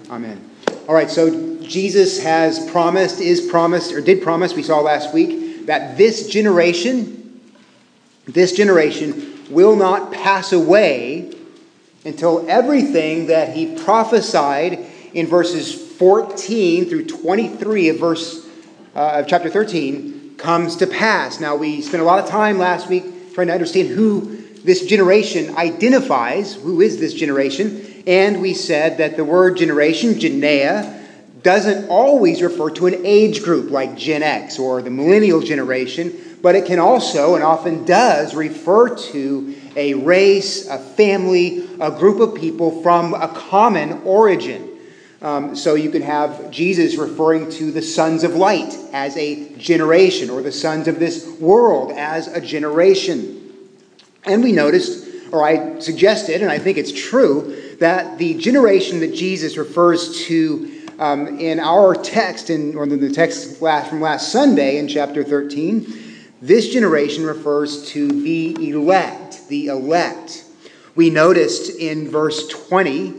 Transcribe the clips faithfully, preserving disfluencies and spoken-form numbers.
Amen. All right, so Jesus has promised, is promised, or did promise, we saw last week, that this generation, this generation will not pass away until everything that he prophesied in verses fourteen through twenty-three of verse uh, of chapter thirteen comes to pass. Now, we spent a lot of time last week trying to understand who this generation identifies. Who is this generation? And we said that the word generation, Genea, doesn't always refer to an age group like Gen X or the millennial generation, but it can also, and often does, refer to a race, a family, a group of people from a common origin. Um, so you can have Jesus referring to the sons of light as a generation, or the sons of this world as a generation. And we noticed, or I suggested, and I think it's true, that the generation that Jesus refers to um, in our text, in, or in the text last, from last Sunday in chapter thirteen, this generation refers to the elect, the elect. We noticed in verse twenty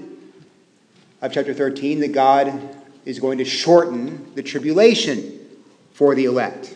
of chapter thirteen that God is going to shorten the tribulation for the elect.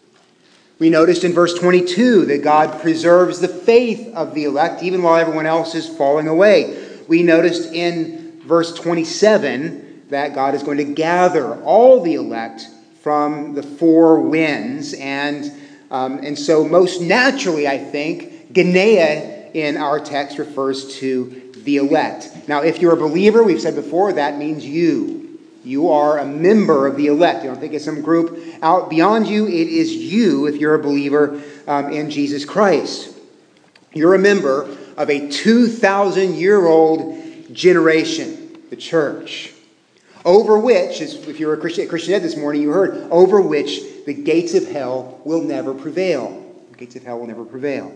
We noticed in verse twenty-two that God preserves the faith of the elect even while everyone else is falling away. We noticed in verse twenty-seven that God is going to gather all the elect from the four winds. And, um, and so most naturally, I think, Genea in our text refers to the elect. Now, if you're a believer, we've said before, that means you. You are a member of the elect. You don't think it's some group out beyond you. It is you if you're a believer um, in Jesus Christ. You're a member of a two thousand year old generation, the church, over which, if you're a Christian, Christianette this morning, you heard, over which the gates of hell will never prevail. The gates of hell will never prevail.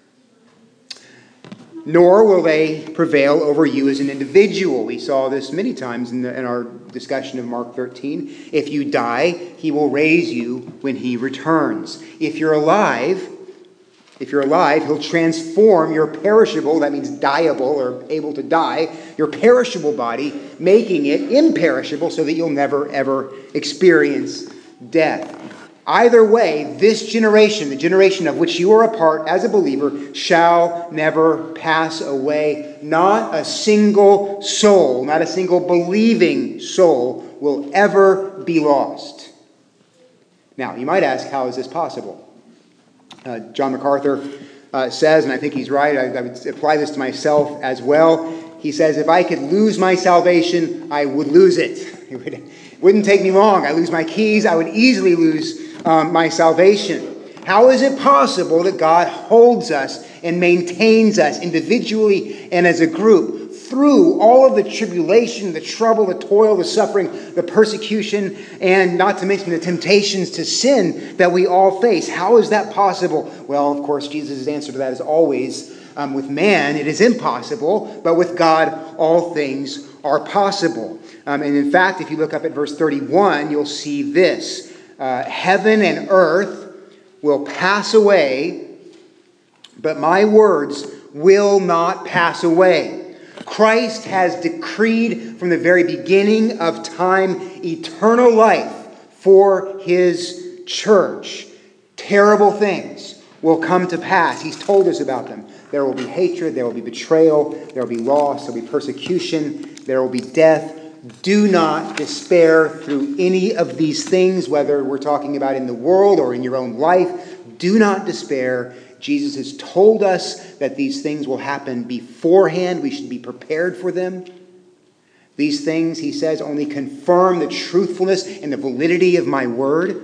Nor will they prevail over you as an individual. We saw this many times in, the, in our discussion of Mark thirteen. If you die, he will raise you when he returns. If you're alive, if you're alive, he'll transform your perishable, that means dieable or able to die, your perishable body, making it imperishable so that you'll never, ever experience death. Either way, this generation, the generation of which you are a part as a believer, shall never pass away. Not a single soul, not a single believing soul will ever be lost. Now, you might ask, how is this possible? Uh, John MacArthur uh, says, and I think he's right, I, I would apply this to myself as well. He says, if I could lose my salvation, I would lose it. It would, wouldn't take me long. I lose my keys, I would easily lose um, my salvation. How is it possible that God holds us and maintains us individually and as a group through all of the tribulation, the trouble, the toil, the suffering, the persecution, and not to mention the temptations to sin that we all face? How is that possible? Well, of course, Jesus' answer to that is always, um, with man, it is impossible, but with God, all things are possible. Um, and in fact, if you look up at verse thirty-one, you'll see this. Uh, Heaven and earth will pass away, but my words will not pass away. Christ has decreed from the very beginning of time eternal life for his church. Terrible things will come to pass. He's told us about them. There will be hatred, there will be betrayal, there will be loss, there will be persecution, there will be death. Do not despair through any of these things, whether we're talking about in the world or in your own life. Do not despair. Jesus has told us that these things will happen beforehand. We should be prepared for them. These things, he says, only confirm the truthfulness and the validity of my word.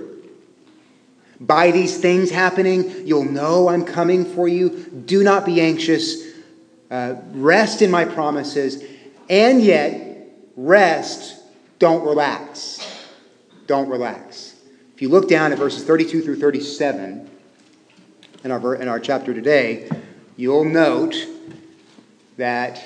By these things happening, you'll know I'm coming for you. Do not be anxious. Uh, rest in my promises. And yet, rest, don't relax. Don't relax. If you look down at verses thirty-two through thirty-seven in our, in our chapter today, you'll note that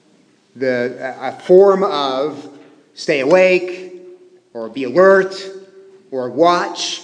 the a form of stay awake or be alert or watch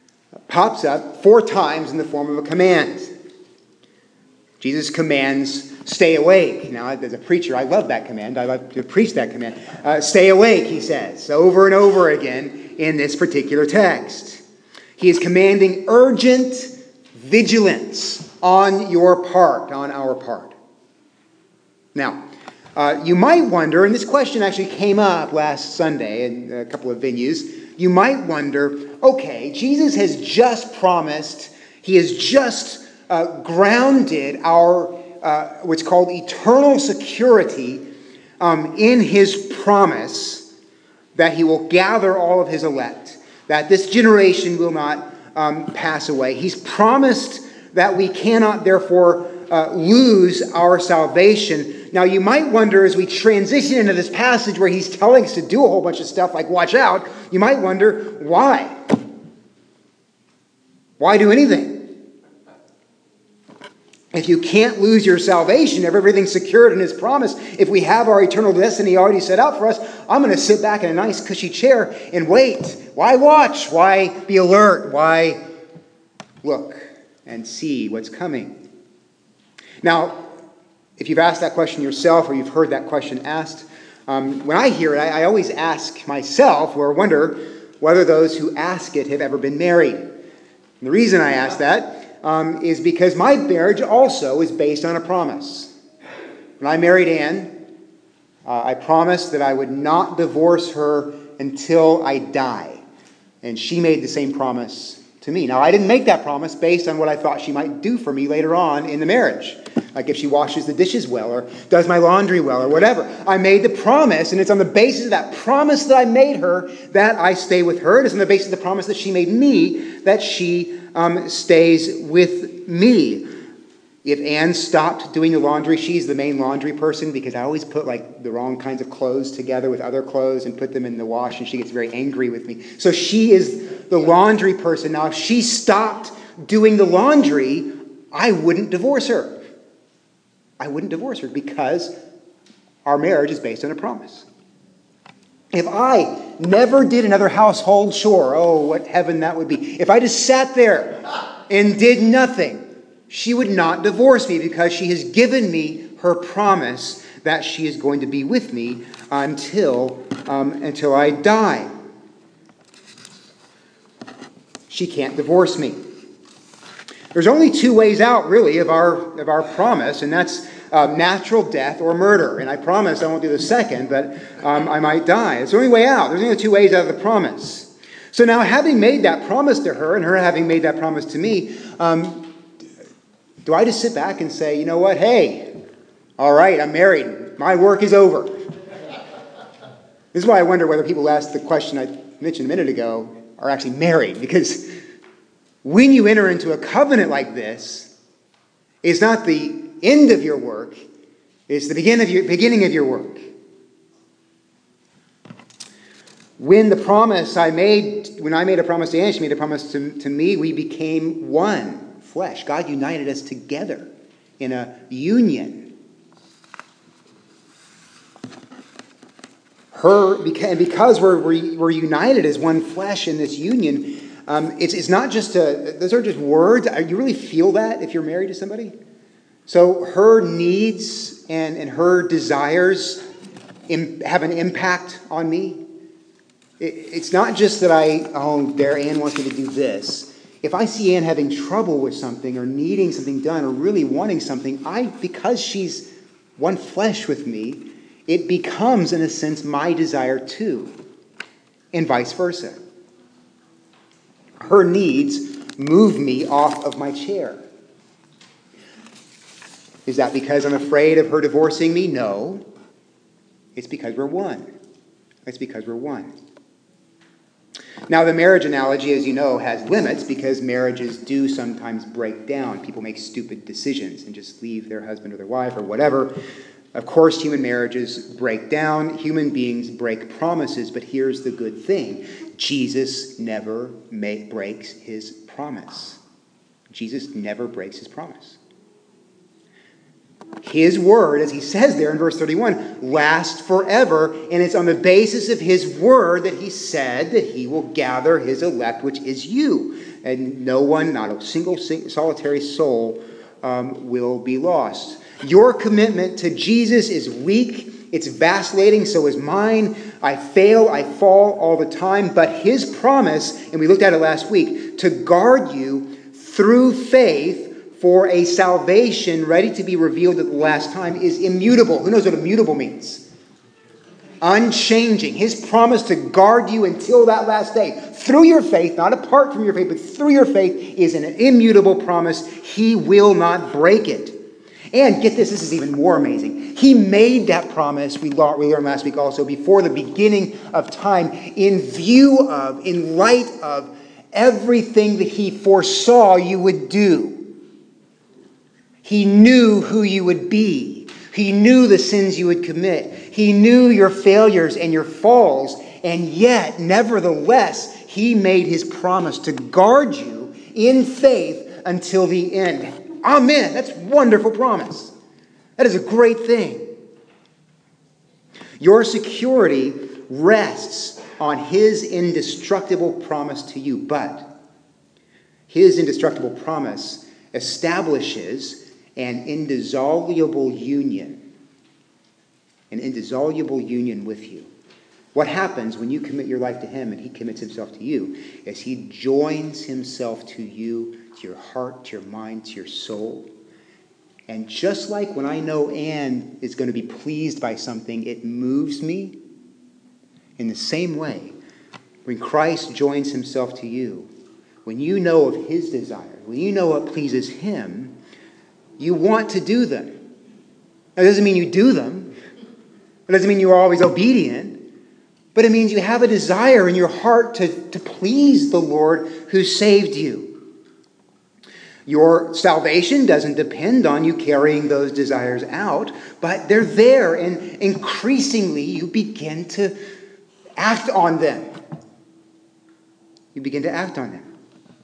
pops up four times in the form of a command. Jesus commands stay awake. Now, as a preacher, I love that command. I love to preach that command. Uh, stay awake, he says, over and over again in this particular text. He is commanding urgent vigilance on your part, on our part. Now, uh, you might wonder, and this question actually came up last Sunday in a couple of venues, you might wonder, okay, Jesus has just promised, he has just uh, grounded our, uh, what's called eternal security um, in his promise that he will gather all of his elect, that this generation will not um, pass away. He's promised that we cannot, therefore, uh, lose our salvation. Now, you might wonder, as we transition into this passage where he's telling us to do a whole bunch of stuff like watch out, you might wonder, why? Why do anything? If you can't lose your salvation, if everything's secured in his promise, if we have our eternal destiny already set out for us, I'm going to sit back in a nice cushy chair and wait. Why watch? Why be alert? Why look and see what's coming? Now, if you've asked that question yourself or you've heard that question asked, um, when I hear it, I, I always ask myself or wonder whether those who ask it have ever been married. And the reason I ask that um, is because my marriage also is based on a promise. When I married Anne, uh, I promised that I would not divorce her until I die. And she made the same promise to me. Now, I didn't make that promise based on what I thought she might do for me later on in the marriage. Like if she washes the dishes well or does my laundry well or whatever. I made the promise, and it's on the basis of that promise that I made her that I stay with her. It is on the basis of the promise that she made me that she um, stays with me. If Anne stopped doing the laundry, she's the main laundry person because I always put like the wrong kinds of clothes together with other clothes and put them in the wash, and she gets very angry with me. So she is the laundry person. Now, if she stopped doing the laundry, I wouldn't divorce her. I wouldn't divorce her because our marriage is based on a promise. If I never did another household chore, oh, what heaven that would be. If I just sat there and did nothing, she would not divorce me because she has given me her promise that she is going to be with me until, um, until I die. She can't divorce me. There's only two ways out, really, of our, of our promise, and that's uh, natural death or murder. And I promise I won't do the second, but um, I might die. It's the only way out. There's only two ways out of the promise. So now, having made that promise to her, and her having made that promise to me, um, do I just sit back and say, you know what, hey, all right, I'm married. My work is over. This is why I wonder whether people ask the question I mentioned a minute ago are actually married, because when you enter into a covenant like this, it's not the end of your work, it's the beginning of your, beginning of your work. When the promise I made, when I made a promise to Anne, she made a promise to, to me, we became one flesh. God united us together in a union. Her, and because we're, we're united as one flesh in this union, Um, it's, it's not just a, those are just words. You really feel that if you're married to somebody? So her needs and, and her desires im, have an impact on me. It, it's not just that I, oh, there, Anne wants me to do this. If I see Anne having trouble with something or needing something done or really wanting something, I, because she's one flesh with me, it becomes, in a sense, my desire too, and vice versa. Her needs move me off of my chair. Is that because I'm afraid of her divorcing me? No. It's because we're one. It's because we're one. Now, the marriage analogy, as you know, has limits because marriages do sometimes break down. People make stupid decisions and just leave their husband or their wife or whatever. Of course, human marriages break down. Human beings break promises. But here's the good thing. Jesus never make, breaks his promise. Jesus never breaks his promise. His word, as he says there in verse thirty-one, lasts forever, and it's on the basis of his word that he said that he will gather his elect, which is you. And no one, not a single solitary soul, um, will be lost. Your commitment to Jesus is weak. It's vacillating. So is mine. I fail. I fall all the time. But his promise, and we looked at it last week, to guard you through faith for a salvation ready to be revealed at the last time is immutable. Who knows what immutable means? Unchanging. His promise to guard you until that last day through your faith, not apart from your faith, but through your faith, is an immutable promise. He will not break it. And get this, this is even more amazing. He made that promise, we learned last week also, before the beginning of time, in view of, in light of everything that he foresaw you would do. He knew who you would be. He knew the sins you would commit. He knew your failures and your falls. And yet, nevertheless, he made his promise to guard you in faith until the end. Amen. That's a wonderful promise. That is a great thing. Your security rests on his indestructible promise to you. But his indestructible promise establishes an indissoluble union. An indissoluble union with you. What happens when you commit your life to him and he commits himself to you is he joins himself to you, to your heart, to your mind, to your soul. And just like when I know Anne is going to be pleased by something, it moves me. In the same way, when Christ joins himself to you, when you know of his desires, when you know what pleases him, you want to do them. That doesn't mean you do them. It doesn't mean you're always obedient. But it means you have a desire in your heart to, to please the Lord who saved you. Your salvation doesn't depend on you carrying those desires out, but they're there, and increasingly you begin to act on them. You begin to act on them.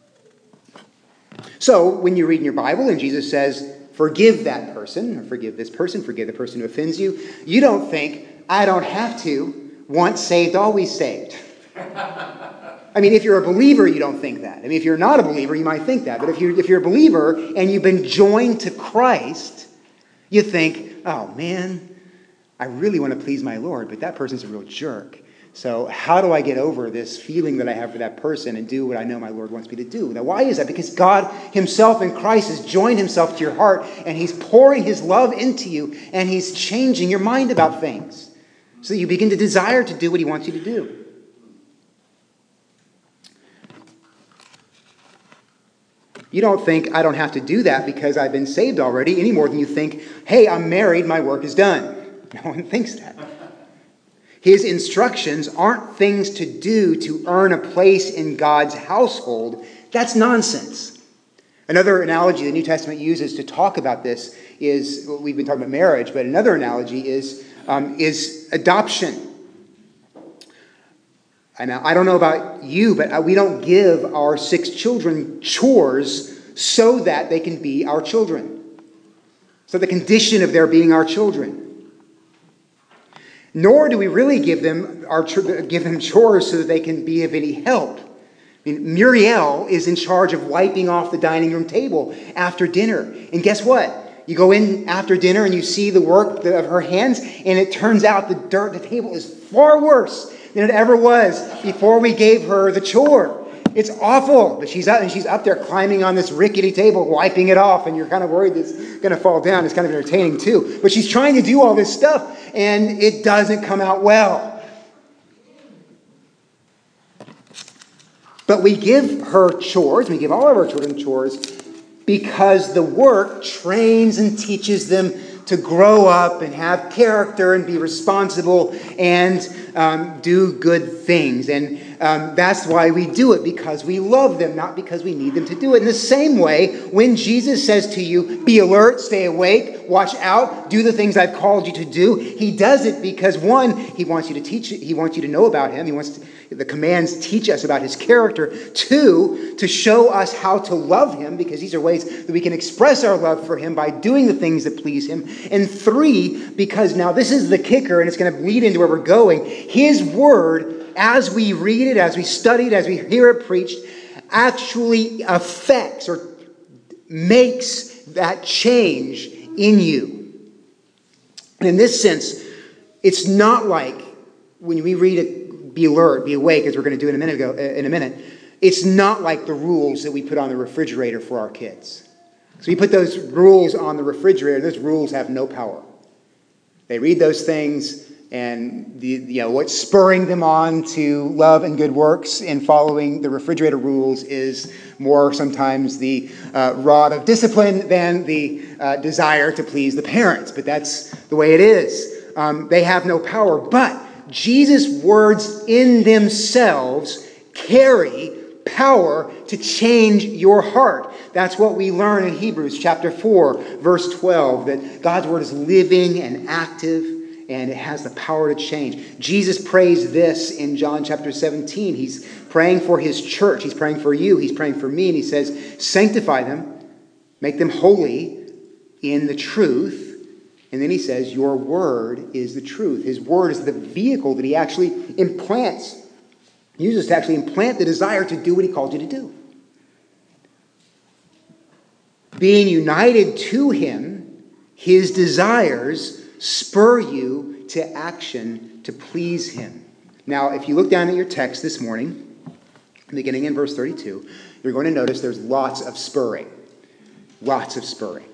So when you read in your Bible and Jesus says, forgive that person, or forgive this person, forgive the person who offends you, you don't think, I don't have to. Once saved, always saved. I mean, if you're a believer, you don't think that. I mean, if you're not a believer, you might think that. But if you're, if you're a believer and you've been joined to Christ, you think, oh man, I really want to please my Lord, but that person's a real jerk. So how do I get over this feeling that I have for that person and do what I know my Lord wants me to do? Now, why is that? Because God himself in Christ has joined himself to your heart, and he's pouring his love into you, and he's changing your mind about things. So that you begin to desire to do what he wants you to do. You don't think, I don't have to do that because I've been saved already, any more than you think, hey, I'm married, my work is done. No one thinks that. His instructions aren't things to do to earn a place in God's household. That's nonsense. Another analogy the New Testament uses to talk about this is, well, we've been talking about marriage, but another analogy is Um, is adoption. And I don't know about you, but we don't give our six children chores so that they can be our children. So the condition of their being our children. Nor do we really give them our give them chores so that they can be of any help. I mean, Muriel is in charge of wiping off the dining room table after dinner. And guess what? You go in after dinner and you see the work of her hands, and it turns out the dirt, the table is far worse than it ever was before we gave her the chore. It's awful, but she's up and she's up there climbing on this rickety table, wiping it off, and you're kind of worried it's going to fall down. It's kind of entertaining too. But she's trying to do all this stuff, and it doesn't come out well. But we give her chores, we give all of our children chores, because the work trains and teaches them to grow up and have character and be responsible and um, do good things. And um, that's why we do it, because we love them, not because we need them to do it. In the same way, when Jesus says to you, be alert, stay awake, watch out, do the things I've called you to do, he does it because, one, he wants you to teach, he wants you to know about him. He wants to, the commands teach us about his character. Two, to show us how to love him, because these are ways that we can express our love for him by doing the things that please him. And three, because now this is the kicker, and it's going to lead into where we're going. His word, as we read it, as we study it, as we hear it preached, actually affects or makes that change in you. In this sense, it's not like when we read it, be alert, be awake, as we're going to do in a minute ago, in a minute, it's not like the rules that we put on the refrigerator for our kids. So we put those rules on the refrigerator, those rules have no power. They read those things, and the, you know, what's spurring them on to love and good works in following the refrigerator rules is more sometimes the uh, rod of discipline than the uh, desire to please the parents. But that's the way it is. Um, they have no power. But Jesus' words in themselves carry power to change your heart. That's what we learn in Hebrews chapter four, verse twelve, that God's word is living and active, and it has the power to change. Jesus prays this in John chapter seventeen. He's praying for his church. He's praying for you. He's praying for me. And he says, sanctify them, make them holy in the truth. And then he says, your word is the truth. His word is the vehicle that he actually implants, uses to actually implant the desire to do what he called you to do. Being united to him, his desires spur you to action to please him. Now, if you look down at your text this morning, beginning in verse thirty-two, you're going to notice there's lots of spurring. Lots of spurring.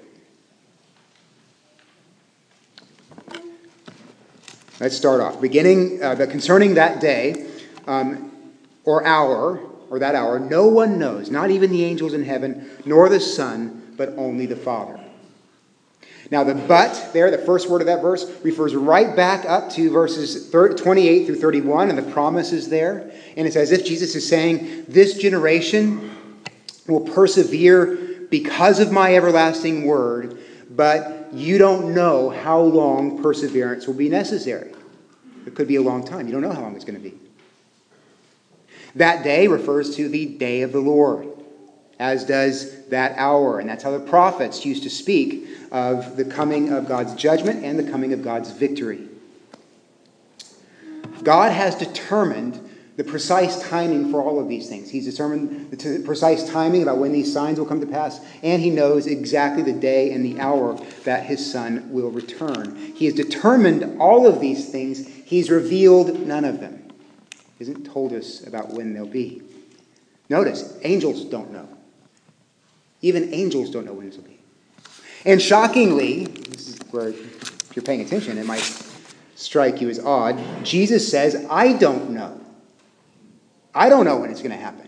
Let's start off. Beginning, uh, concerning that day, um, or hour, or that hour, no one knows, not even the angels in heaven, nor the Son, but only the Father. Now the but there, the first word of that verse, refers right back up to verses twenty-eight through thirty-one, and the promise is there. And it's as if Jesus is saying, this generation will persevere because of my everlasting word, but you don't know how long perseverance will be necessary. It could be a long time. You don't know how long it's going to be. That day refers to the day of the Lord, as does that hour. And that's how the prophets used to speak of the coming of God's judgment and the coming of God's victory. God has determined the precise timing for all of these things. He's determined the precise timing about when these signs will come to pass, and he knows exactly the day and the hour that his Son will return. He has determined all of these things. He's revealed none of them. He hasn't told us about when they'll be. Notice, angels don't know. Even angels don't know when this will be. And shockingly, this is where, if you're paying attention, it might strike you as odd. Jesus says, I don't know. I don't know when it's going to happen.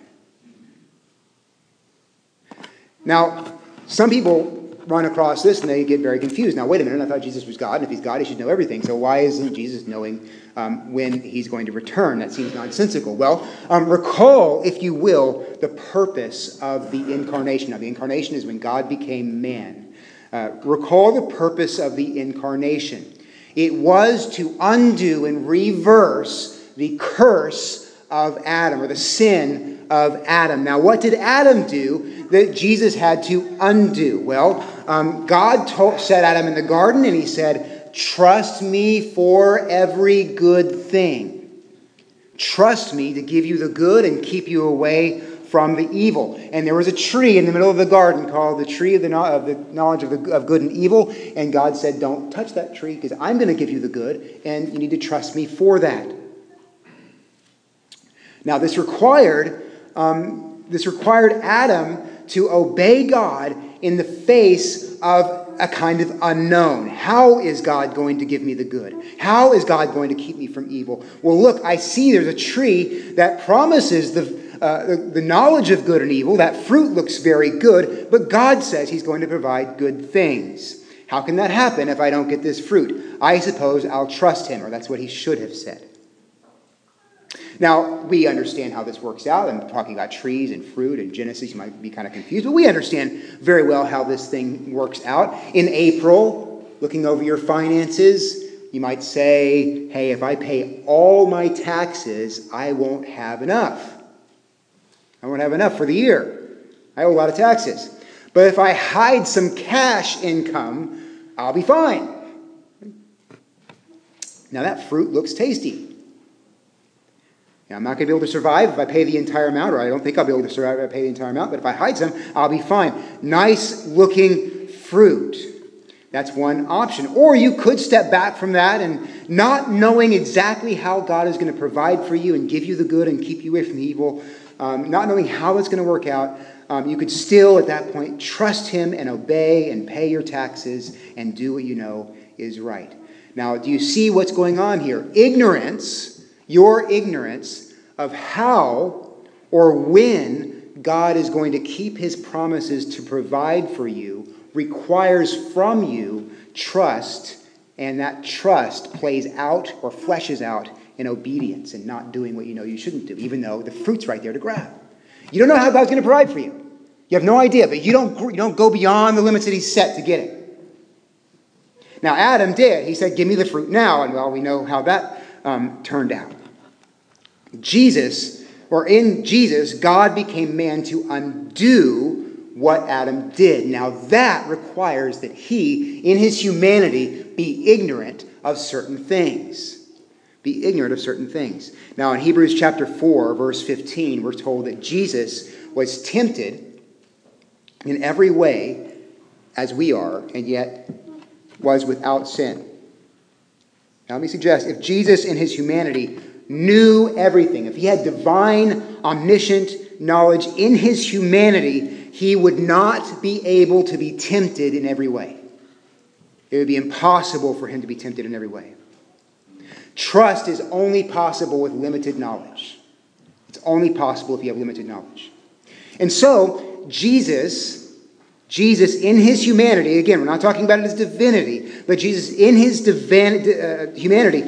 Now, some people run across this and they get very confused. Now, wait a minute, I thought Jesus was God, and if he's God, he should know everything. So why isn't Jesus knowing um, when he's going to return? That seems nonsensical. Well, um, recall, if you will, the purpose of the incarnation. Now, the incarnation is when God became man. Uh, recall the purpose of the incarnation. It was to undo and reverse the curse of Adam, or the sin of Adam. Now, what did Adam do that Jesus had to undo? Well, um, God told, set Adam in the garden, and he said, trust me for every good thing. Trust me to give you the good and keep you away from the evil. And there was a tree in the middle of the garden called the tree of the, of the knowledge of, the, of good and evil. And God said, don't touch that tree because I'm going to give you the good, and you need to trust me for that. Now, this required um, this required Adam to obey God in the face of a kind of unknown. How is God going to give me the good? How is God going to keep me from evil? Well, look, I see there's a tree that promises the, uh, the, the knowledge of good and evil. That fruit looks very good, but God says he's going to provide good things. How can that happen if I don't get this fruit? I suppose I'll trust him, or that's what he should have said. Now, we understand how this works out. I'm talking about trees and fruit and Genesis. You might be kind of confused, but we understand very well how this thing works out. In April, looking over your finances, you might say, hey, if I pay all my taxes, I won't have enough. I won't have enough for the year. I owe a lot of taxes. But if I hide some cash income, I'll be fine. Now, that fruit looks tasty. I'm not going to be able to survive if I pay the entire amount, or I don't think I'll be able to survive if I pay the entire amount, but if I hide some, I'll be fine. Nice looking fruit. That's one option. Or you could step back from that and not knowing exactly how God is going to provide for you and give you the good and keep you away from the evil, um, not knowing how it's going to work out, um, you could still at that point trust him and obey and pay your taxes and do what you know is right. Now, do you see what's going on here? Ignorance, your ignorance of how or when God is going to keep his promises to provide for you requires from you trust, and that trust plays out or fleshes out in obedience and not doing what you know you shouldn't do, even though the fruit's right there to grab. You don't know how God's going to provide for you. You have no idea, but you don't, you don't go beyond the limits that he's set to get it. Now, Adam did. He said, give me the fruit now. And well, we know how that um, turned out. Jesus, or in Jesus, God became man to undo what Adam did. Now that requires that he, in his humanity, be ignorant of certain things. Be ignorant of certain things. Now in Hebrews chapter four, verse fifteen, we're told that Jesus was tempted in every way as we are, and yet was without sin. Now let me suggest, if Jesus in his humanity knew everything, if he had divine, omniscient knowledge in his humanity, he would not be able to be tempted in every way. It would be impossible for him to be tempted in every way. Trust is only possible with limited knowledge. It's only possible if you have limited knowledge. And so, Jesus, Jesus in his humanity, again, we're not talking about it as divinity, but Jesus in his divin, uh, humanity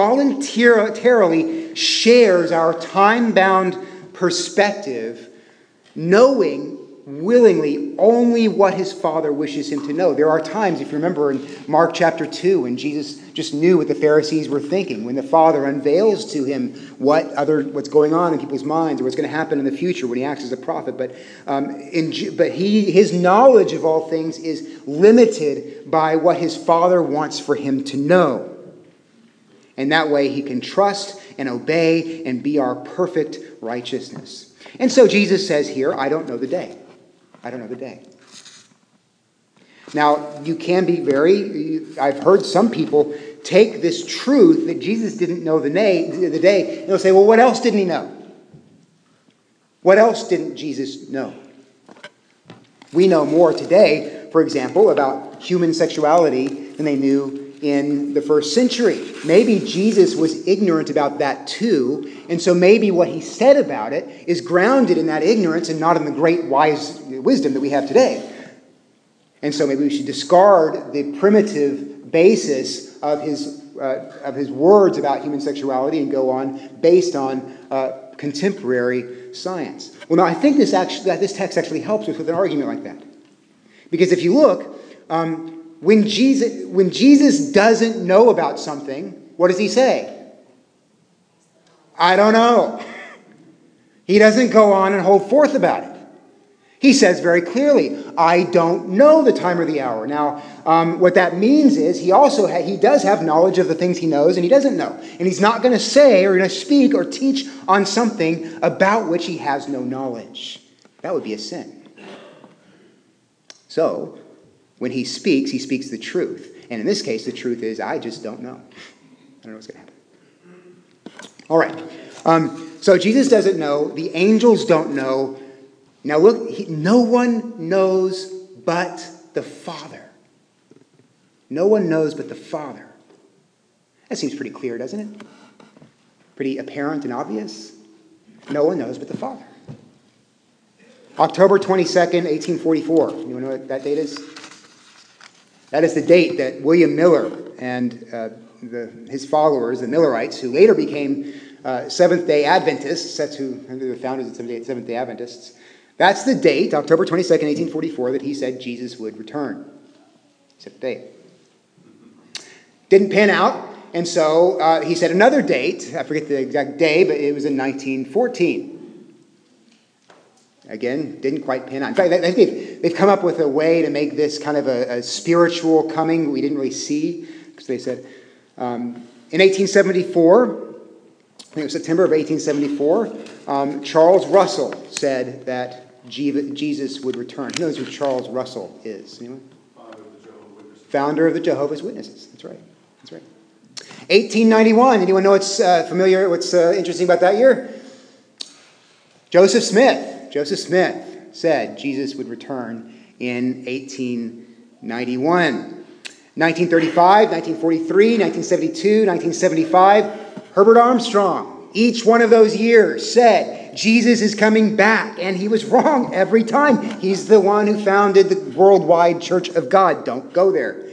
voluntarily shares our time-bound perspective, knowing willingly only what his Father wishes him to know. There are times, if you remember in Mark chapter two, when Jesus just knew what the Pharisees were thinking, when the Father unveils to him what other what's going on in people's minds or what's going to happen in the future when he acts as a prophet. But um, in, but he his knowledge of all things is limited by what his Father wants for him to know. And that way he can trust and obey and be our perfect righteousness. And so Jesus says here, I don't know the day. I don't know the day. Now, you can be very, I've heard some people take this truth that Jesus didn't know the day, the day, and they'll say, well, what else didn't he know? What else didn't Jesus know? We know more today, for example, about human sexuality than they knew in the first century. Maybe Jesus was ignorant about that too, and so maybe what he said about it is grounded in that ignorance and not in the great wise wisdom that we have today. And so maybe we should discard the primitive basis of his uh, of his words about human sexuality and go on based on uh, contemporary science. Well, now I think this actually that this text actually helps us with an argument like that, because if you look. Um, When Jesus, when Jesus doesn't know about something, what does he say? I don't know. He doesn't go on and hold forth about it. He says very clearly, I don't know the time or the hour. Now, um, what that means is he also ha- he does have knowledge of the things he knows and he doesn't know. And he's not going to say or going to speak or teach on something about which he has no knowledge. That would be a sin. So, when he speaks, he speaks the truth. And in this case, the truth is, I just don't know. I don't know what's going to happen. All right. Um, so Jesus doesn't know. The angels don't know. Now look, he, no one knows but the Father. No one knows but the Father. That seems pretty clear, doesn't it? Pretty apparent and obvious. No one knows but the Father. October twenty-second, eighteen forty-four. You know what that date is? That is the date that William Miller and uh, the, his followers, the Millerites, who later became uh, Seventh-day Adventists, that's who the founders of the Seventh-day Adventists, that's the date, October twenty-second, eighteen forty-four, that he said Jesus would return. He set the date. Didn't pan out, and so uh, he set another date. I forget the exact day, but it was in nineteen fourteen. Again, didn't quite pan out. In fact, I think they've, they've come up with a way to make this kind of a, a spiritual coming we didn't really see. Because they said, um, in eighteen seventy-four, I think it was September of eighteen seventy-four, um, Charles Russell said that Jesus would return. Who knows who Charles Russell is? Anyone? Father of the Jehovah's Witnesses. founder of the Jehovah's Witnesses. That's right. That's right. eighteen ninety-one. Anyone know what's uh, familiar, what's uh, interesting about that year? Joseph Smith. Joseph Smith said Jesus would return in eighteen ninety-one. nineteen thirty-five, nineteen forty-three, nineteen seventy-two, nineteen seventy-five. Herbert Armstrong, each one of those years said Jesus is coming back, and he was wrong every time. He's the one who founded the Worldwide Church of God. Don't go there.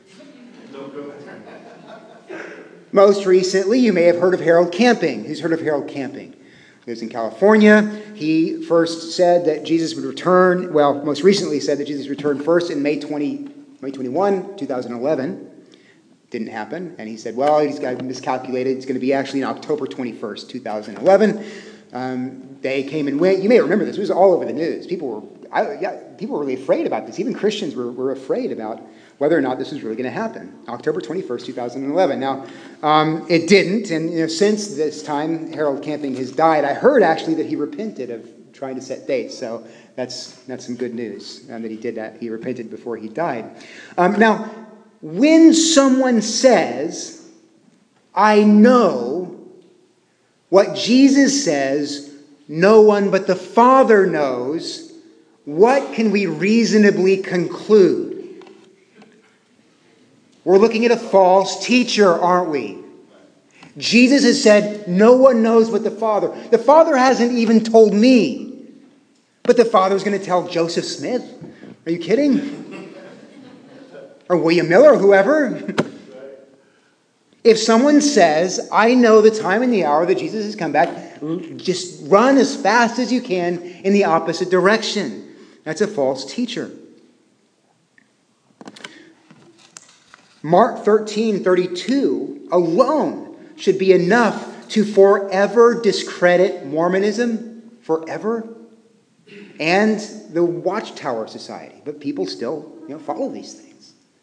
Most recently, you may have heard of Harold Camping. Who's heard of Harold Camping? He lives in California. He first said that Jesus would return, well, most recently said that Jesus returned first in May twentieth, May twenty-first, two thousand eleven. Didn't happen. And he said, well, he's got miscalculated. It's going to be actually on October twenty-first, two thousand eleven. Um, they came and went. You may remember this. It was all over the news. People were, I, yeah, people were really afraid about this. Even Christians were, were afraid about whether or not this was really going to happen. October twenty-first, two thousand eleven. Now, um, it didn't. And you know, since this time, Harold Camping has died. I heard actually that he repented of trying to set dates. So that's that's some good news um, that he did that. He repented before he died. Um, now, when someone says, I know what Jesus says, no one but the Father knows, what can we reasonably conclude? We're looking at a false teacher, aren't we? Jesus has said, no one knows but the Father. The Father hasn't even told me. But the Father's going to tell Joseph Smith? Are you kidding? Or William Miller, or whoever. If someone says, I know the time and the hour that Jesus has come back, just run as fast as you can in the opposite direction. That's a false teacher. Mark thirteen thirty-two alone should be enough to forever discredit Mormonism, forever, and the Watchtower Society. But people still, you know, follow these things.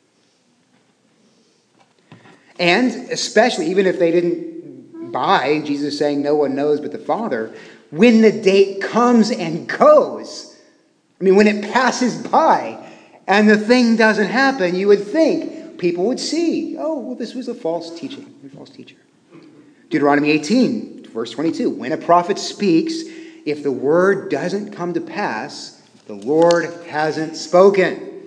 And especially, even if they didn't buy Jesus saying no one knows but the Father, when the date comes and goes, I mean, when it passes by and the thing doesn't happen, you would think people would see, oh, well, this was a false teaching, a false teacher. Deuteronomy eighteen, verse twenty-two, when a prophet speaks, if the word doesn't come to pass, the Lord hasn't spoken.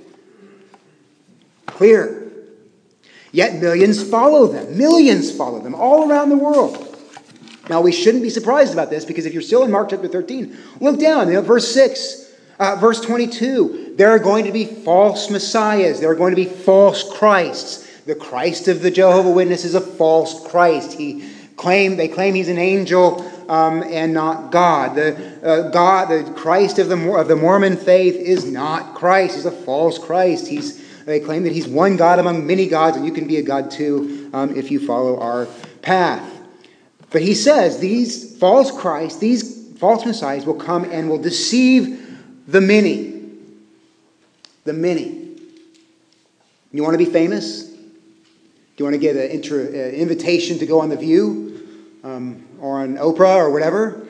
Clear. Yet millions follow them. Millions follow them all around the world. Now, we shouldn't be surprised about this, because if you're still in Mark chapter thirteen, look down, you know, verse six, uh, verse twenty-two. There are going to be false messiahs. There are going to be false Christs. The Christ of the Jehovah's Witness is a false Christ. He claim they claim he's an angel um, and not God. The uh, God, the Christ of the of the Mormon faith is not Christ. He's a false Christ. He's They claim that he's one God among many gods, and you can be a god too um, if you follow our path. But he says these false Christs, these false messiahs will come and will deceive the many. The many. You want to be famous? Do you want to get an intro, uh, invitation to go on The View um, or on Oprah or whatever?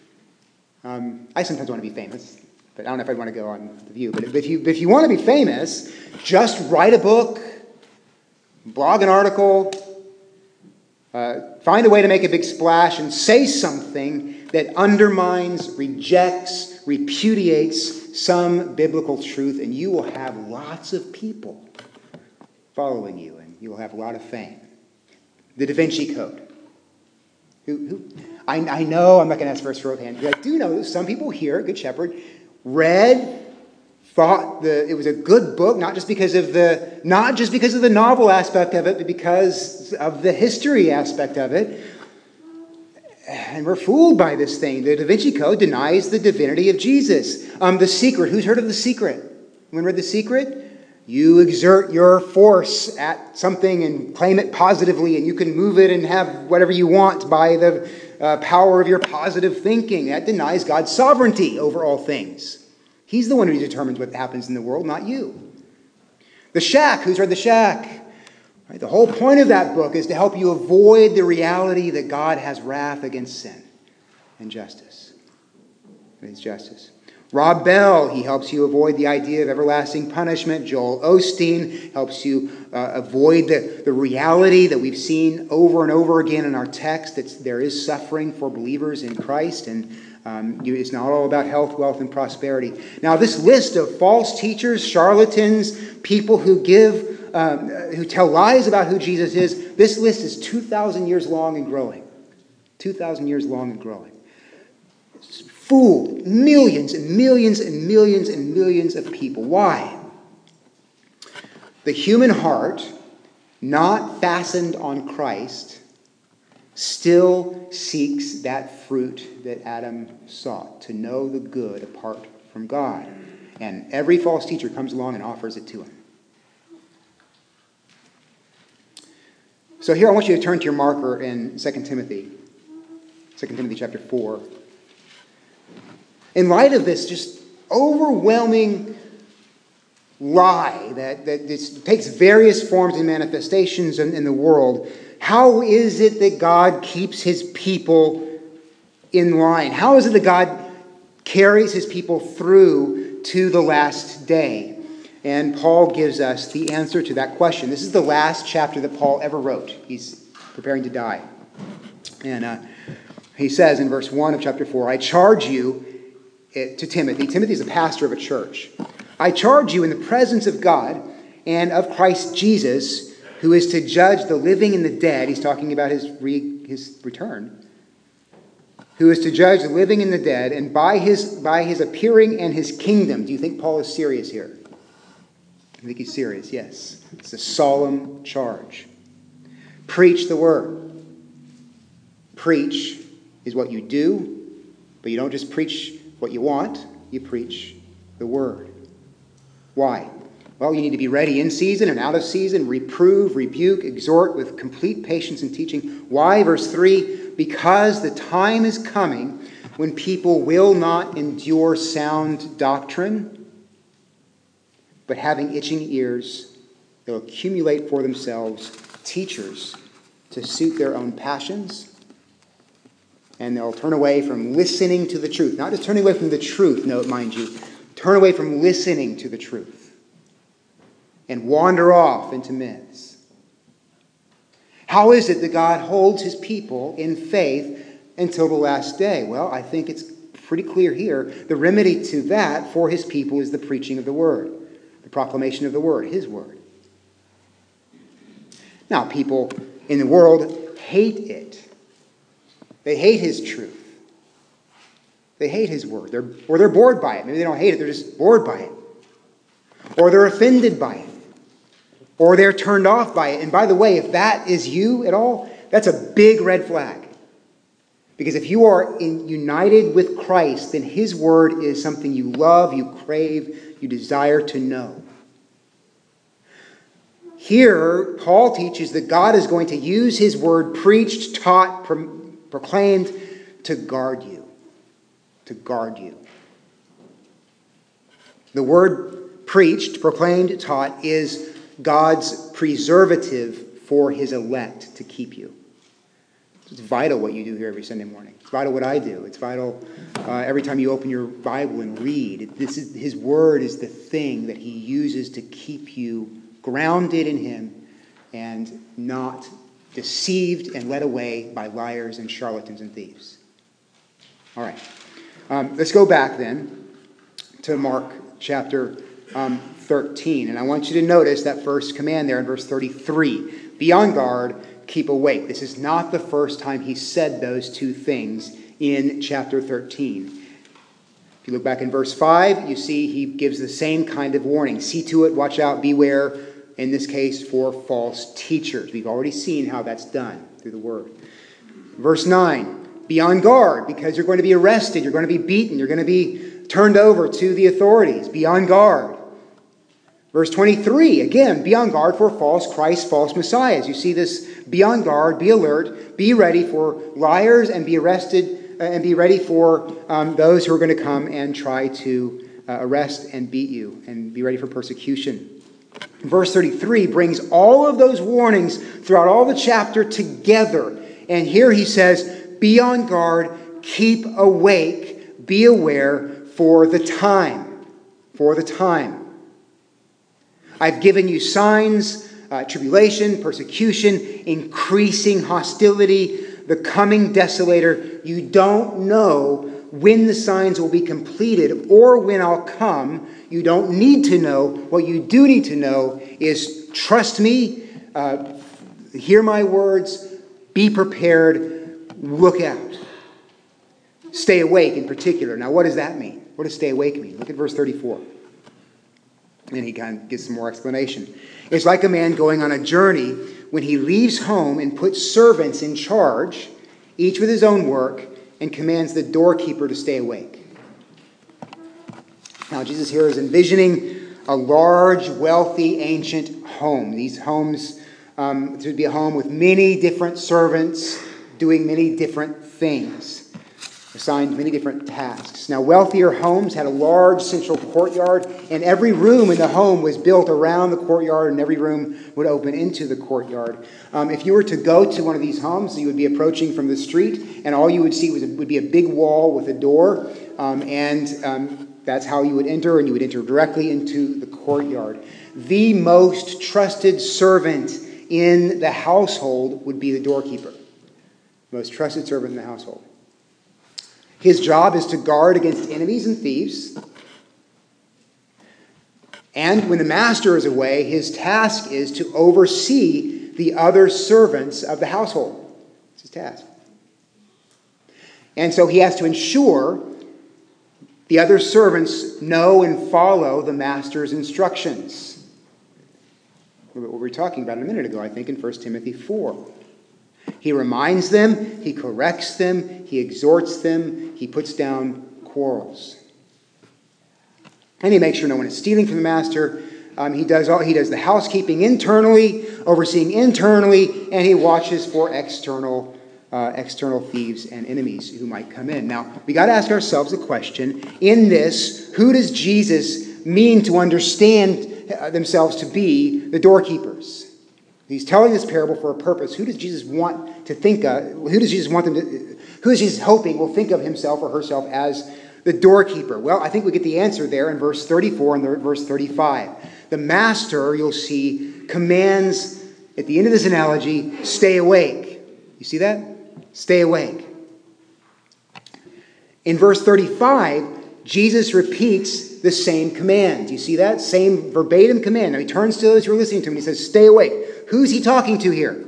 Um, I sometimes want to be famous. But I don't know if I'd want to go on The View. But if you, if you want to be famous, just write a book, blog an article, uh, find a way to make a big splash, and say something that undermines, rejects, repudiates some biblical truth, and you will have lots of people following you, and you will have a lot of fame. The Da Vinci Code. Who, who, I, I know I'm not going to ask for a show of hands, but I do know that some people here at Good Shepherd read, thought the it was a good book, not just because of the not just because of the novel aspect of it, but because of the history aspect of it. And we're fooled by this thing. The Da Vinci Code denies the divinity of Jesus. Um, The Secret. Who's heard of The Secret? Anyone read The Secret? You exert your force at something and claim it positively, and you can move it and have whatever you want by the uh, power of your positive thinking. That denies God's sovereignty over all things. He's the one who determines what happens in the world, not you. The Shack. Who's read The Shack? Right, the whole point of that book is to help you avoid the reality that God has wrath against sin and justice. His justice. Rob Bell, he helps you avoid the idea of everlasting punishment. Joel Osteen helps you uh, avoid the, the reality that we've seen over and over again in our text, that there is suffering for believers in Christ, and um, you, it's not all about health, wealth, and prosperity. Now, this list of false teachers, charlatans, people who give, um, who tell lies about who Jesus is, this list is two thousand years long and growing. two thousand years long and growing. Fooled millions and millions and millions and millions of people. Why? The human heart, not fastened on Christ, still seeks that fruit that Adam sought, to know the good apart from God. And every false teacher comes along and offers it to him. So here I want you to turn to your marker in Second Timothy. Second Timothy chapter four. In light of this just overwhelming lie that, that this takes various forms and manifestations in, in the world, how is it that God keeps his people in line? How is it that God carries his people through to the last day? And Paul gives us the answer to that question. This is the last chapter that Paul ever wrote. He's preparing to die. And uh, he says in verse one of chapter four, I charge you to Timothy. Timothy is a pastor of a church. I charge you in the presence of God and of Christ Jesus, who is to judge the living and the dead. He's talking about his, re, his return. Who is to judge the living and the dead, and by his, by his appearing and his kingdom. Do you think Paul is serious here? I think he's serious, yes. It's a solemn charge. Preach the word. Preach is what you do, but you don't just preach what you want, you preach the word. Why? Well, you need to be ready in season and out of season, reprove, rebuke, exhort with complete patience and teaching. Why? Verse three, because the time is coming when people will not endure sound doctrine, but having itching ears, they'll accumulate for themselves teachers to suit their own passions. And they'll turn away from listening to the truth. Not just turning away from the truth, note, mind you. Turn away from listening to the truth. And wander off into myths. How is it that God holds his people in faith until the last day? Well, I think it's pretty clear here. The remedy to that for his people is the preaching of the word. The proclamation of the word, his word. Now, people in the world hate it. They hate his truth. They hate his word. They're, or they're bored by it. Maybe they don't hate it, they're just bored by it. Or they're offended by it. Or they're turned off by it. And by the way, if that is you at all, that's a big red flag. Because if you are in, united with Christ, then his word is something you love, you crave, you desire to know. Here, Paul teaches that God is going to use his word preached, taught, pro- proclaimed to guard you. To guard you. The word preached, proclaimed, taught is God's preservative for his elect to keep you. It's vital what you do here every Sunday morning. It's vital what I do. It's vital uh, every time you open your Bible and read. This is, his word is the thing that he uses to keep you grounded in him and not deceived and led away by liars and charlatans and thieves. All right. Um, let's go back then to Mark chapter um, thirteen. And I want you to notice that first command there in verse thirty-three. Be on guard, keep awake. This is not the first time he said those two things in chapter thirteen. If you look back in verse five, you see he gives the same kind of warning. See to it, watch out, beware, in this case, for false teachers. We've already seen how that's done through the word. Verse nine, be on guard because you're going to be arrested, you're going to be beaten, you're going to be turned over to the authorities. Be on guard. Verse twenty-three, again, be on guard for false Christs, false messiahs. You see this, be on guard, be alert, be ready for liars and be arrested uh, and be ready for um, those who are going to come and try to uh, arrest and beat you and be ready for persecution. Verse thirty-three brings all of those warnings throughout all the chapter together. And here he says, be on guard, keep awake, be aware, for the time. For the time. I've given you signs, uh, tribulation, persecution, increasing hostility, the coming desolator. You don't know when the signs will be completed or when I'll come. You don't need to know. What you do need to know is trust me, uh, hear my words, be prepared, look out. Stay awake in particular. Now, what does that mean? What does stay awake mean? Look at verse thirty-four. And then he kind of gives some more explanation. It's like a man going on a journey when he leaves home and puts servants in charge, each with his own work, and commands the doorkeeper to stay awake. Now, Jesus here is envisioning a large, wealthy, ancient home. These homes, um, it would be a home with many different servants doing many different things, assigned many different tasks. Now, wealthier homes had a large central courtyard, and every room in the home was built around the courtyard, and every room would open into the courtyard. Um, if you were to go to one of these homes, you would be approaching from the street, and all you would see was a, would be a big wall with a door, um, and um, that's how you would enter, and you would enter directly into the courtyard. The most trusted servant in the household would be the doorkeeper. Most trusted servant in the household. His job is to guard against enemies and thieves. And when the master is away, his task is to oversee the other servants of the household. It's his task. And so he has to ensure the other servants know and follow the master's instructions. What we were talking about a minute ago, I think, in First Timothy four. He reminds them, he corrects them, he exhorts them, he puts down quarrels. And he makes sure no one is stealing from the master. Um, he does all, he does the housekeeping internally, overseeing internally, and he watches for external uh, external thieves and enemies who might come in. Now, we got to ask ourselves a question. In this, who does Jesus mean to understand themselves to be the doorkeepers? He's telling this parable for a purpose. Who does Jesus want to think of? Who does Jesus want them to? Who is Jesus hoping will think of himself or herself as the doorkeeper? Well, I think we get the answer there in verse thirty-four and verse thirty-five. The master, you'll see, commands at the end of this analogy, stay awake. You see that? Stay awake. In verse thirty-five, Jesus repeats the same command. Do you see that? Same verbatim command. Now he turns to those who are listening to him and he says, stay awake. Who's he talking to here?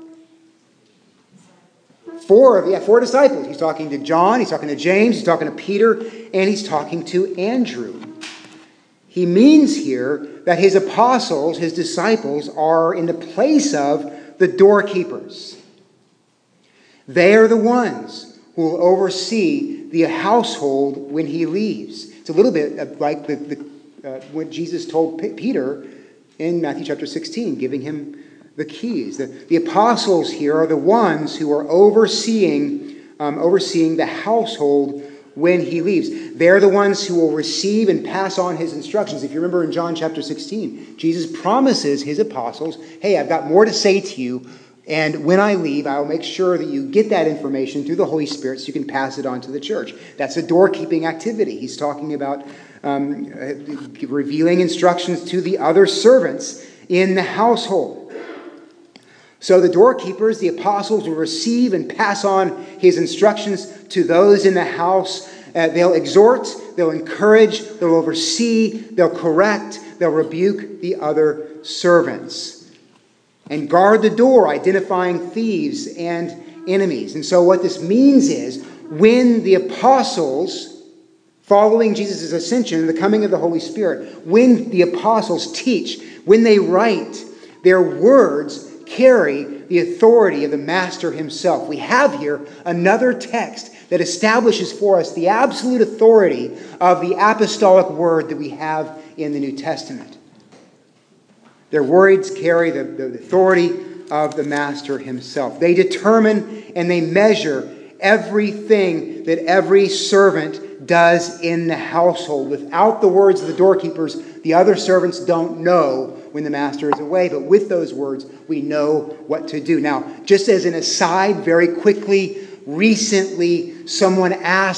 Four of yeah, four disciples. He's talking to John, he's talking to James, he's talking to Peter, and he's talking to Andrew. He means here that his apostles, his disciples, are in the place of the doorkeepers. They are the ones who will oversee the household when he leaves. It's a little bit like the, the, uh, what Jesus told P- Peter in Matthew chapter sixteen, giving him the keys. The, the apostles here are the ones who are overseeing, um, overseeing the household when he leaves. They're the ones who will receive and pass on his instructions. If you remember in John chapter sixteen, Jesus promises his apostles, hey, I've got more to say to you, and when I leave, I'll make sure that you get that information through the Holy Spirit so you can pass it on to the church. That's a doorkeeping activity. He's talking about um, revealing instructions to the other servants in the household. So the doorkeepers, the apostles, will receive and pass on his instructions to those in the house. Uh, they'll exhort, they'll encourage, they'll oversee, they'll correct, they'll rebuke the other servants. And guard the door, identifying thieves and enemies. And so what this means is, when the apostles, following Jesus' ascension and the coming of the Holy Spirit, when the apostles teach, when they write, their words carry the authority of the Master himself. We have here another text that establishes for us the absolute authority of the apostolic word that we have in the New Testament. Their words carry the, the authority of the Master himself. They determine and they measure everything that every servant does in the household. Without the words of the doorkeepers, the other servants don't know when the master is away. But with those words, we know what to do. Now, just as an aside, very quickly, recently, someone asked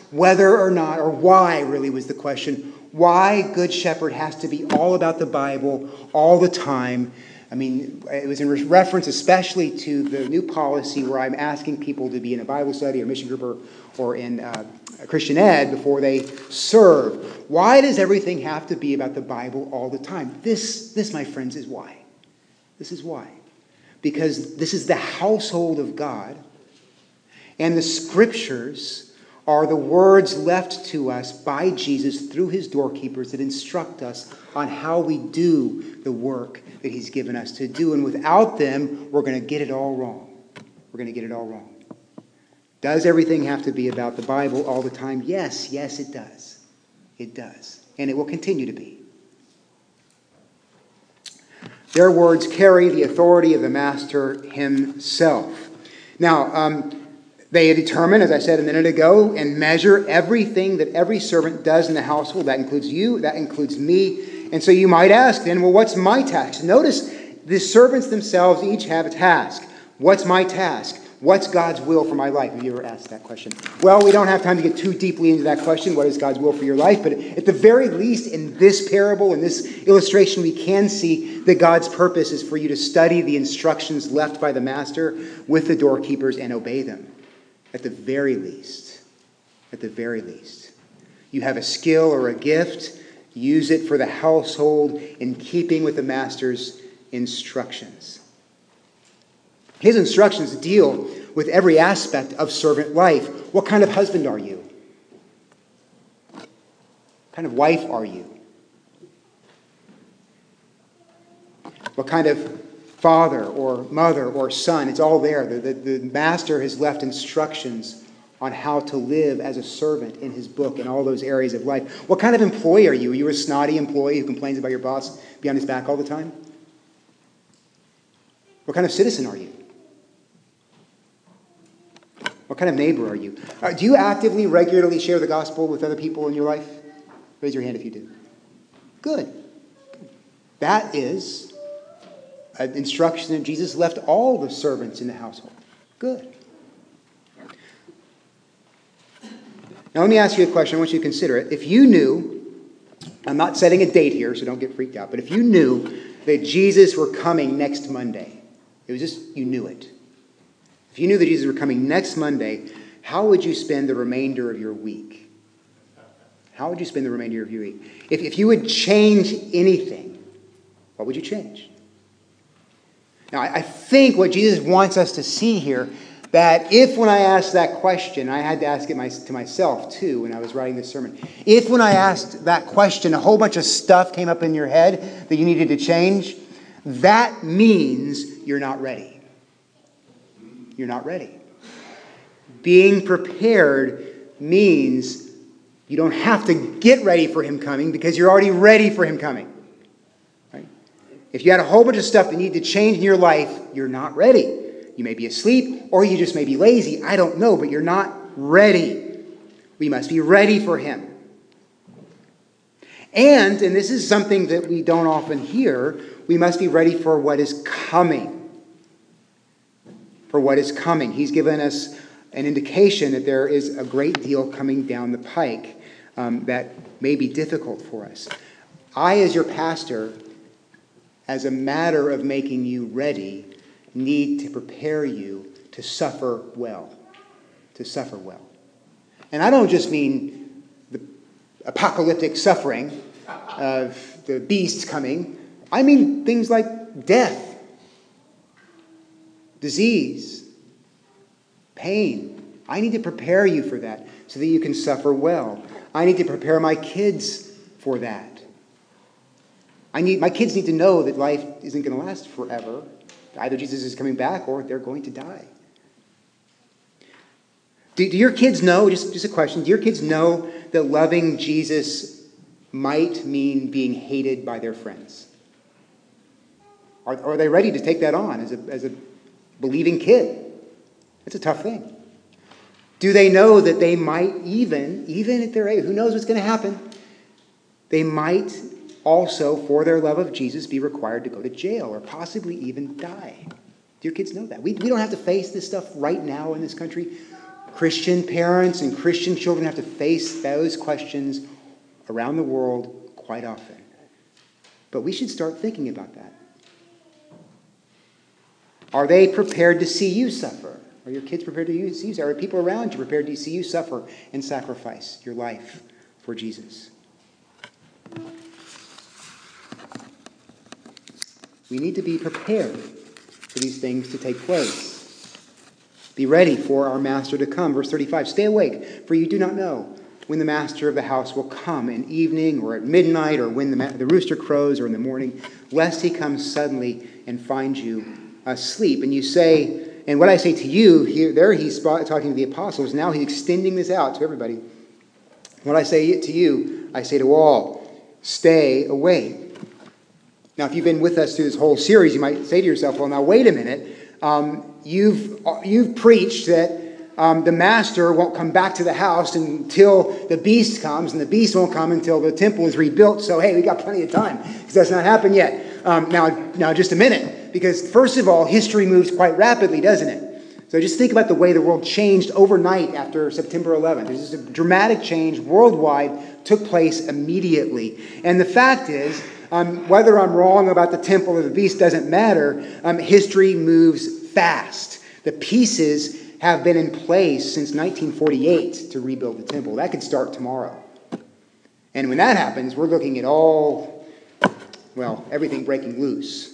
whether or not, or why really was the question, why Good Shepherd has to be all about the Bible all the time. I mean, it was in reference especially to the new policy where I'm asking people to be in a Bible study or mission group or, or in uh, Christian ed before they serve. Why does everything have to be about the Bible all the time? This, this, my friends, is why. This is why. Because this is the household of God, and the Scriptures are the words left to us by Jesus through his doorkeepers that instruct us on how we do the work that he's given us to do. And without them, we're going to get it all wrong. We're going to get it all wrong. Does everything have to be about the Bible all the time? Yes, yes, it does. It does. And it will continue to be. Their words carry the authority of the Master himself. Now, um, they determine, as I said a minute ago, and measure everything that every servant does in the household. That includes you, that includes me. And so you might ask then, well, what's my task? Notice the servants themselves each have a task. What's my task? What's God's will for my life? Have you ever asked that question? Well, we don't have time to get too deeply into that question. What is God's will for your life? But at the very least, in this parable, in this illustration, we can see that God's purpose is for you to study the instructions left by the Master with the doorkeepers and obey them. At the very least. At the very least. You have a skill or a gift. Use it for the household in keeping with the Master's instructions. His instructions deal with every aspect of servant life. What kind of husband are you? What kind of wife are you? What kind of father or mother or son? It's all there. The, the, the Master has left instructions on how to live as a servant in his book in all those areas of life. What kind of employee are you? Are you a snotty employee who complains about your boss behind his back all the time? What kind of citizen are you? What kind of neighbor are you? Uh, do you actively, regularly share the gospel with other people in your life? Raise your hand if you do. Good. That is an instruction that Jesus left all the servants in the household. Good. Now let me ask you a question. I want you to consider it. If you knew, I'm not setting a date here, so don't get freaked out, but if you knew that Jesus were coming next Monday, it was just, you knew it. If you knew that Jesus were coming next Monday, how would you spend the remainder of your week? How would you spend the remainder of your week? If, if you would change anything, what would you change? Now, I, I think what Jesus wants us to see here, that if when I asked that question, I had to ask it my, to myself too when I was writing this sermon. If when I asked that question, a whole bunch of stuff came up in your head that you needed to change, that means you're not ready. You're not ready. Being prepared means you don't have to get ready for him coming because you're already ready for him coming. Right? If you had a whole bunch of stuff that need to change in your life, you're not ready. You may be asleep or you just may be lazy. I don't know, but you're not ready. We must be ready for him. And, and this is something that we don't often hear, we must be ready for what is coming. For what is coming. He's given us an indication that there is a great deal coming down the pike um, that may be difficult for us. I, as your pastor, as a matter of making you ready, need to prepare you to suffer well. To suffer well. And I don't just mean the apocalyptic suffering of the beasts coming. I mean things like death, disease, pain. I need to prepare you for that so that you can suffer well. I need to prepare my kids for that. I need my kids need to know that life isn't going to last forever. Either Jesus is coming back or they're going to die. Do, do your kids know, just, just a question, do your kids know that loving Jesus might mean being hated by their friends? Are, are they ready to take that on as a, as a believing kid? It's a tough thing. Do they know that they might even, even at their age, who knows what's going to happen, they might also, for their love of Jesus, be required to go to jail or possibly even die? Do your kids know that? We, we don't have to face this stuff right now in this country. Christian parents and Christian children have to face those questions around the world quite often. But we should start thinking about that. Are they prepared to see you suffer? Are your kids prepared to see you suffer? Are people around you prepared to see you suffer and sacrifice your life for Jesus? We need to be prepared for these things to take place. Be ready for our master to come. Verse thirty-five, stay awake, for you do not know when the master of the house will come, in evening or at midnight, or when the, ma- the rooster crows, or in the morning, lest he comes suddenly and find you asleep. And you say, and what I say to you, here, there he's talking to the apostles, now he's extending this out to everybody. What I say to you, I say to all, stay awake. Now, if you've been with us through this whole series, you might say to yourself, well, now wait a minute. Um, you've, you've preached that Um, the master won't come back to the house until the beast comes, and the beast won't come until the temple is rebuilt. So, hey, we got plenty of time, because that's not happened yet. Um, now, now, just a minute, because first of all, history moves quite rapidly, doesn't it? So just think about the way the world changed overnight after September eleventh. There's just a dramatic change worldwide, took place immediately. And the fact is, um, whether I'm wrong about the temple or the beast doesn't matter. Um, history moves fast. The pieces have been in place since nineteen forty-eight to rebuild the temple. That could start tomorrow. And when that happens, we're looking at all, well, everything breaking loose.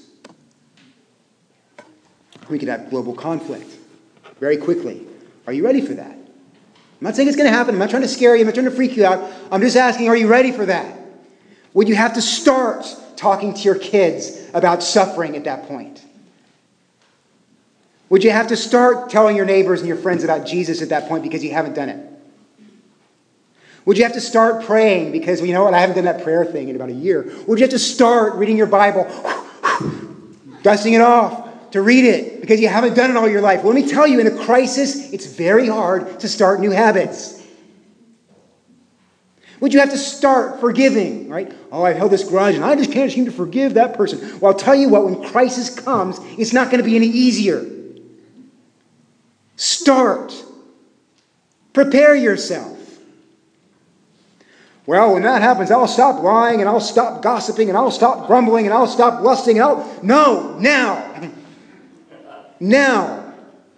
We could have global conflict very quickly. Are you ready for that? I'm not saying it's going to happen. I'm not trying to scare you. I'm not trying to freak you out. I'm just asking, are you ready for that? Would you have to start talking to your kids about suffering at that point? Would you have to start telling your neighbors and your friends about Jesus at that point because you haven't done it? Would you have to start praying because, you know what, I haven't done that prayer thing in about a year? Would you have to start reading your Bible, dusting it off to read it because you haven't done it all your life? Well, let me tell you, in a crisis, it's very hard to start new habits. Would you have to start forgiving, right? Oh, I've held this grudge and I just can't seem to forgive that person. Well, I'll tell you what, when crisis comes, it's not going to be any easier. Start. Prepare yourself. Well, when that happens, I'll stop lying and I'll stop gossiping and I'll stop grumbling and I'll stop lusting and I'll... No, now. Now.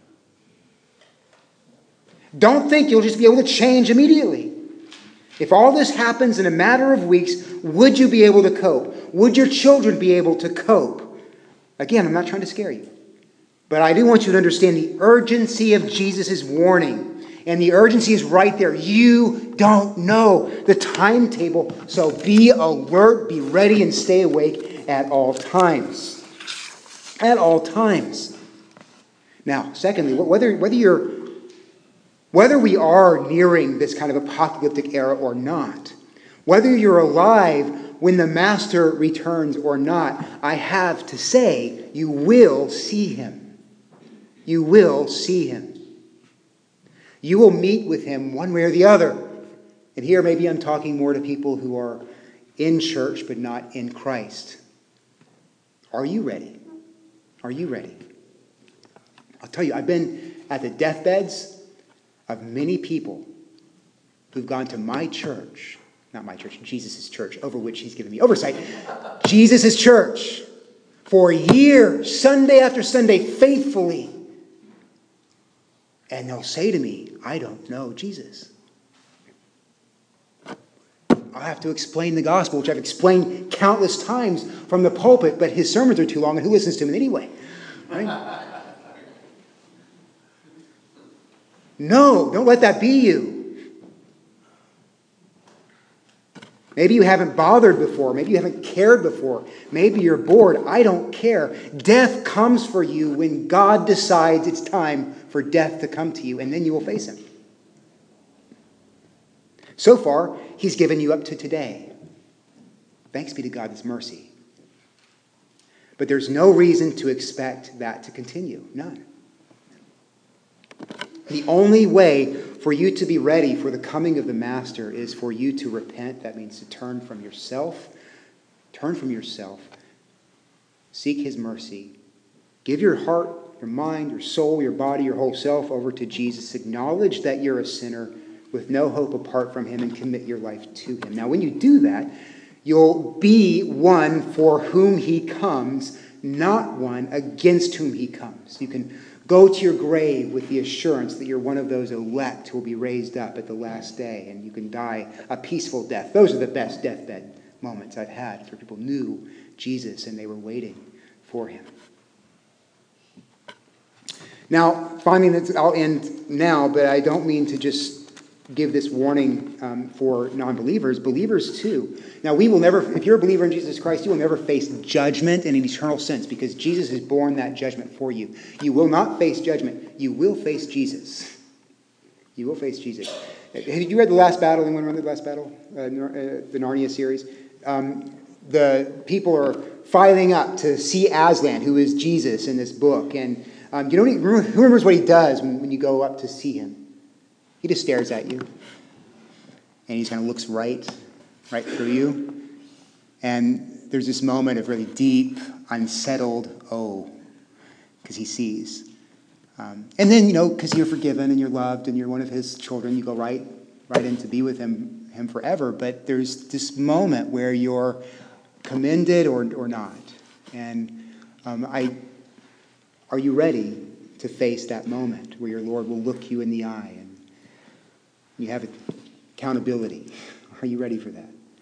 Don't think you'll just be able to change immediately. If all this happens in a matter of weeks, would you be able to cope? Would your children be able to cope? Again, I'm not trying to scare you. But I do want you to understand the urgency of Jesus' warning. And the urgency is right there. You don't know the timetable. So be alert, be ready, and stay awake at all times. At all times. Now, secondly, whether, whether you're whether we are nearing this kind of apocalyptic era or not, whether you're alive when the master returns or not, I have to say, you will see him. You will see him. You will meet with him one way or the other. And here maybe I'm talking more to people who are in church but not in Christ. Are you ready? Are you ready? I'll tell you, I've been at the deathbeds of many people who've gone to my church, not my church, Jesus' church, over which he's given me oversight, Jesus' church, for years, Sunday after Sunday, faithfully. And they'll say to me, I don't know Jesus. I'll have to explain the gospel, which I've explained countless times from the pulpit, but his sermons are too long, and who listens to him anyway? Right? No, don't let that be you. Maybe you haven't bothered before. Maybe you haven't cared before. Maybe you're bored. I don't care. Death comes for you when God decides it's time for death to come to you, and then you will face him. So far, he's given you up to today. Thanks be to God's mercy. But there's no reason to expect that to continue. None. The only way for you to be ready for the coming of the Master is for you to repent. That means to turn from yourself. Turn from yourself. Seek his mercy. Give your heart your mind, your soul, your body, your whole self over to Jesus. Acknowledge that you're a sinner with no hope apart from him and commit your life to him. Now, when you do that, you'll be one for whom he comes, not one against whom he comes. You can go to your grave with the assurance that you're one of those elect who will be raised up at the last day, and you can die a peaceful death. Those are the best deathbed moments I've had, where people knew Jesus and they were waiting for him. Now, finally, I'll end now, but I don't mean to just give this warning um, for non-believers. Believers, too. Now, we will never, if you're a believer in Jesus Christ, you will never face judgment in an eternal sense because Jesus has borne that judgment for you. You will not face judgment. You will face Jesus. You will face Jesus. Have you read The Last Battle? Anyone read The Last Battle? Uh, the Narnia series? Um, the people are filing up to see Aslan, who is Jesus in this book. And um, you know, who remembers what he does when, when you go up to see him? He just stares at you. And he kind of looks right, right through you. And there's this moment of really deep, unsettled, oh, because he sees. Um, and then, you know, because you're forgiven and you're loved and you're one of his children, you go right, right in to be with him, him forever. But there's this moment where you're commended or or not. And um, I, are you ready to face that moment where your Lord will look you in the eye and you have accountability? Are you ready for that?